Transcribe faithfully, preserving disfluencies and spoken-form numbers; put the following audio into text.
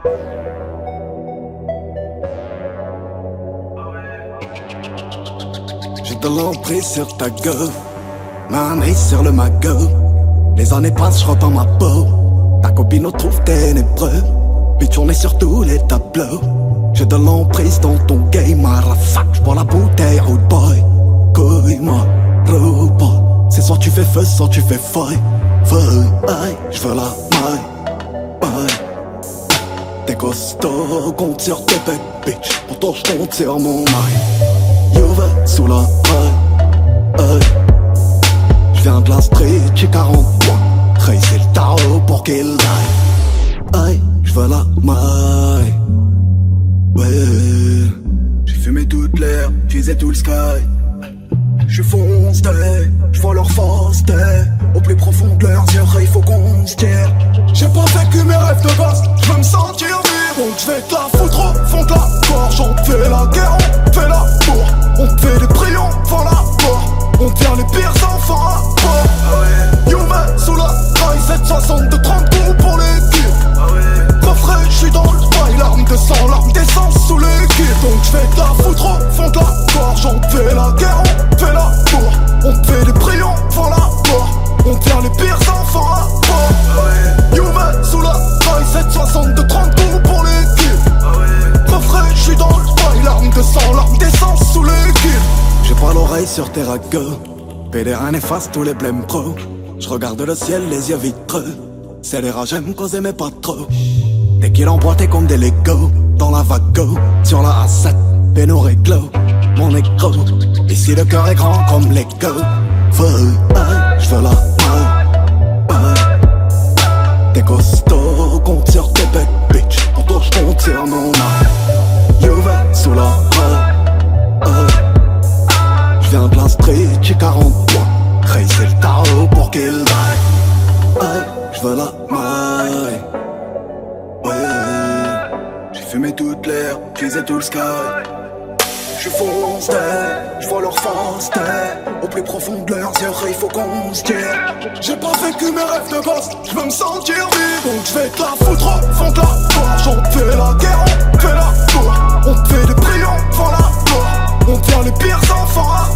J'ai de l'emprise sur ta gueule, ma main sur le magot. Les années passent, je repeins ma peau. Ta copine nous trouve ténébreux, bitch on est sur tous les tableaux. J'ai de l'emprise dans ton game, à la fac, j'bois la bouteille, old boy. Couille-moi, robot. C'est soit tu fais feu, soit tu fais feuille. Feuille, aïe, j'veux la maille, aïe. T'es costaud, compte sur tes bêtes, bitch. Pourtant j'compte sur mon maille. Youve sous la maille, aïe. J'viens de la street, j'ai quarante points. Raisez le tarot pour qu'il aille. Aïe, j'veux la maille. Ouais, j'ai fumé toute l'air, j'visais tout le sky. J'suis foncé, j'vois leur force. Au plus profond de leurs yeux, il faut qu'on se tire. J'ai pas vécu mes rêves de base, j'veux me sentir vivre. Donc j'vais te la foutre au fond de la gorge. On te fait la guerre, on te fait la bourre. On te fait des prions devant la mort. On tient les pires enfants à bord. Ah ouais. Youve sous la raille, sept cent soixante-deux, trente coups pour l'équipe. Ah ouais. Refrais, j'suis dans le bail, larmes de sang, larmes d'essence sous l'équipe. Donc j'vais te la foutre au fond de la gorge. On te fait la guerre, on te fait la bourre. On te fait des prions devant la mort. On tient les pires enfants à bord. Ah ouais. Youve sous la raille, sept cent soixante-deux, trente coups pour l'équipe. Ah ouais. Refrais, j'suis dans le bail, larmes de sang, larmes d'essence sous l'équipe. J'ai pas l'oreille sur tes ragots. P D R efface tous les blèmes pro. J'regarde le ciel, les yeux vitreux. C'est les rages, j'aime causer mais pas trop. Dès qu'il emboîtait comme des Legos. Dans la vago, sur la A sept, péno réglo. Mon écho, ici le cœur est grand comme l'ego. Feu, aïe, j'veux la maille, aïe. T'es costaud, compte sur tes bêtes, bitch. Pour toi j'compte sur mon âme. Youve sous la raille, aïe. J'viens de la street, j'ai quarante points. Raisez le tarot pour qu'il aille. Aïe, j'veux la maille. Ouais, j'ai fumé toute l'air, j'visais tout le sky. J'suis foncé, j'vois leur force. Au plus profond de leurs yeux, il faut qu'on se tire. J'ai pas vécu mes rêves de gosse, j'veux me sentir vivre. Donc j'vais te la foutre au fond de la gorge. On te fait la guerre, on te fait la bourre. On te fait des prions devant la mort. On tient les pires enfants à